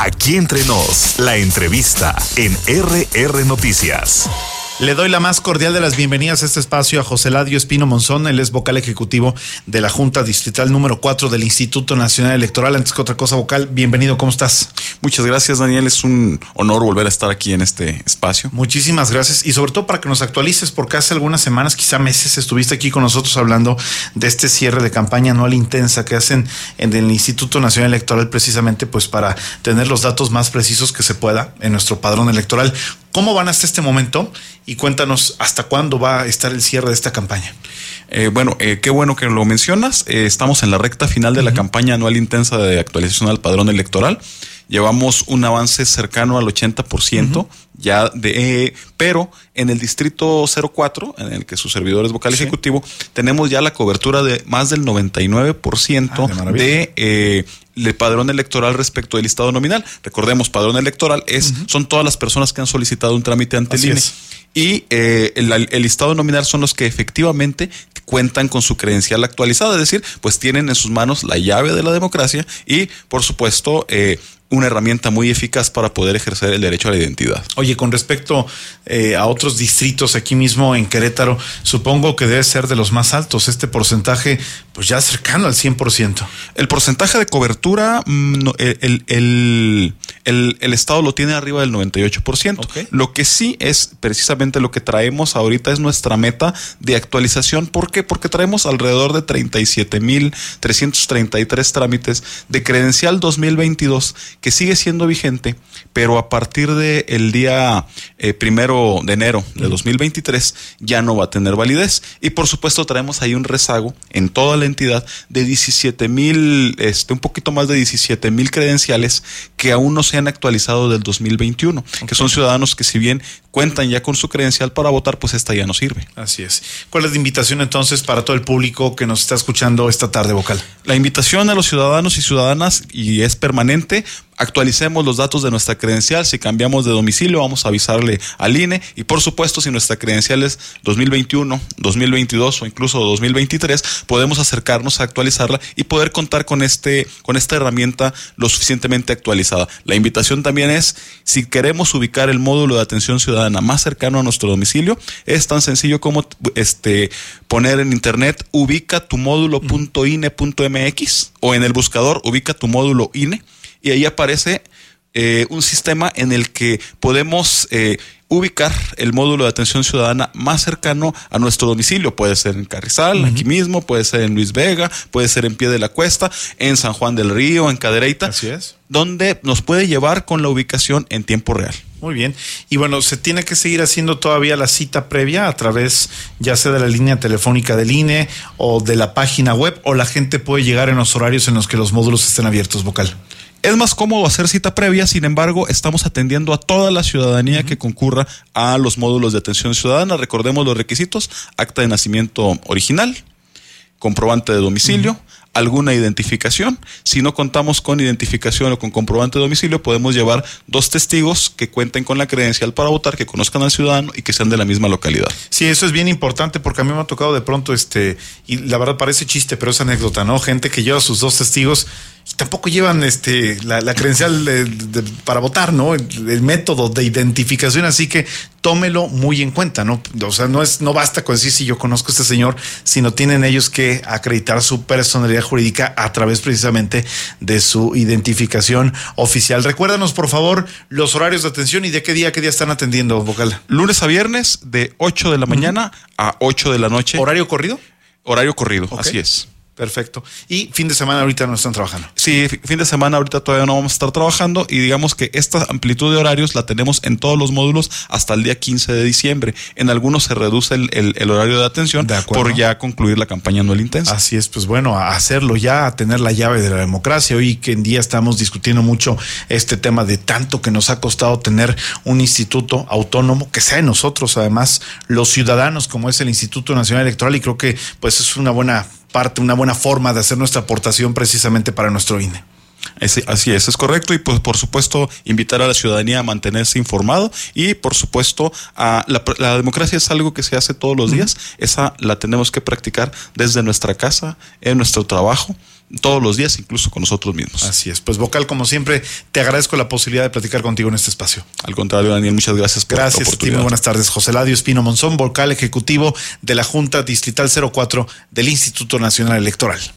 Aquí entre nos, la entrevista en RR Noticias. Le doy la más cordial de las bienvenidas a este espacio a José Eladio Espino Monzón. Él es vocal ejecutivo de la Junta Distrital número 4 del Instituto Nacional Electoral. Antes que otra cosa, vocal, bienvenido, ¿cómo estás? Muchas gracias, Daniel. Es un honor volver a estar aquí en este espacio. Muchísimas gracias, y sobre todo para que nos actualices, porque hace algunas semanas, quizá meses, estuviste aquí con nosotros hablando de este cierre de campaña anual intensa que hacen en el Instituto Nacional Electoral, precisamente pues para tener los datos más precisos que se pueda en nuestro padrón electoral. ¿Cómo van hasta este momento? Y cuéntanos hasta cuándo va a estar el cierre de esta campaña. Qué bueno que lo mencionas. Estamos en la recta final de la campaña anual intensa de actualización al padrón electoral. Llevamos un avance cercano al 80% pero en el distrito 04, en el que su servidor es vocal ejecutivo, tenemos ya la cobertura de más del 99% del padrón electoral respecto del listado nominal. Recordemos, padrón electoral son todas las personas que han solicitado un trámite ante el INE. Y el listado nominal son los que efectivamente cuentan con su credencial actualizada, es decir, pues tienen en sus manos la llave de la democracia y, por supuesto, una herramienta muy eficaz para poder ejercer el derecho a la identidad. Oye, con respecto a otros distritos aquí mismo en Querétaro, supongo que debe ser de los más altos, este porcentaje pues ya cercano al 100%. El porcentaje de cobertura, el Estado lo tiene arriba del 98%. Okay. Lo que sí es precisamente lo que traemos ahorita es nuestra meta de actualización. ¿Por qué? Porque traemos alrededor de 37,333 trámites de credencial 2022 que sigue siendo vigente, pero a partir del día 1 de enero de 2023 ya no va a tener validez. Y por supuesto traemos ahí un rezago en toda la entidad de 17,000, un poquito más de 17,000 credenciales que aún no se han actualizado del 2021, que son ciudadanos que, si bien cuentan ya con su credencial para votar, pues esta ya no sirve. Así es. ¿Cuál es la invitación entonces para todo el público que nos está escuchando esta tarde, vocal? La invitación a los ciudadanos y ciudadanas, y es permanente: actualicemos los datos de nuestra credencial. Si cambiamos de domicilio, vamos a avisarle al INE. Y por supuesto, si nuestra credencial es 2021, 2022 o incluso 2023, podemos acercarnos a actualizarla y poder contar con esta herramienta lo suficientemente actualizada. La invitación también es, si queremos ubicar el módulo de atención ciudadana más cercano a nuestro domicilio, es tan sencillo como poner en internet ubicatumódulo.ine.mx o en el buscador ubica tu módulo INE. Y ahí aparece un sistema en el que podemos ubicar el módulo de atención ciudadana más cercano a nuestro domicilio. Puede ser en Carrizal, aquí mismo, puede ser en Luis Vega, puede ser en Pie de la Cuesta, en San Juan del Río, en Cadereyta. Así es. Donde nos puede llevar con la ubicación en tiempo real. Muy bien. Y bueno, se tiene que seguir haciendo todavía la cita previa a través ya sea de la línea telefónica del INE o de la página web, o la gente puede llegar en los horarios en los que los módulos estén abiertos, vocal. Es más cómodo hacer cita previa, sin embargo, estamos atendiendo a toda la ciudadanía que concurra a los módulos de atención ciudadana. Recordemos los requisitos: acta de nacimiento original, comprobante de domicilio, alguna identificación. Si no contamos con identificación o con comprobante de domicilio, podemos llevar 2 testigos que cuenten con la credencial para votar, que conozcan al ciudadano y que sean de la misma localidad. Sí, eso es bien importante, porque a mí me ha tocado de pronto, y la verdad parece chiste, pero es anécdota, ¿no? Gente que lleva sus 2 testigos y tampoco llevan la credencial para votar, ¿no? El método de identificación, así que tómelo muy en cuenta, ¿no? O sea, no basta con decir si yo conozco a este señor, sino tienen ellos que acreditar su personalidad jurídica a través precisamente de su identificación oficial. Recuérdanos, por favor, los horarios de atención y de qué día están atendiendo, vocal. Lunes a viernes de 8 de la mañana a 8 de la noche. ¿Horario corrido? Horario corrido, Okay. Así es. Perfecto. ¿Y fin de semana ahorita no están trabajando? Sí, fin de semana ahorita todavía no vamos a estar trabajando, y digamos que esta amplitud de horarios la tenemos en todos los módulos hasta el día 15 de diciembre. En algunos se reduce el horario de atención por ya concluir la campaña anual intensa. Así es, pues bueno, a hacerlo ya, a tener la llave de la democracia. Hoy que en día estamos discutiendo mucho este tema de tanto que nos ha costado tener un instituto autónomo, que sea de nosotros, además, los ciudadanos, como es el Instituto Nacional Electoral, y creo que pues es una buena forma de hacer nuestra aportación precisamente para nuestro INE. Así es correcto. Y pues por supuesto invitar a la ciudadanía a mantenerse informado y por supuesto la democracia es algo que se hace todos los días. Esa la tenemos que practicar desde nuestra casa, en nuestro trabajo, todos los días, incluso con nosotros mismos. Así es. Pues vocal, como siempre, te agradezco la posibilidad de platicar contigo en este espacio. Al contrario, Daniel, muchas gracias por la oportunidad. Muy buenas tardes. José Eladio Espino Monzón, vocal ejecutivo de la Junta Distrital 04 del Instituto Nacional Electoral.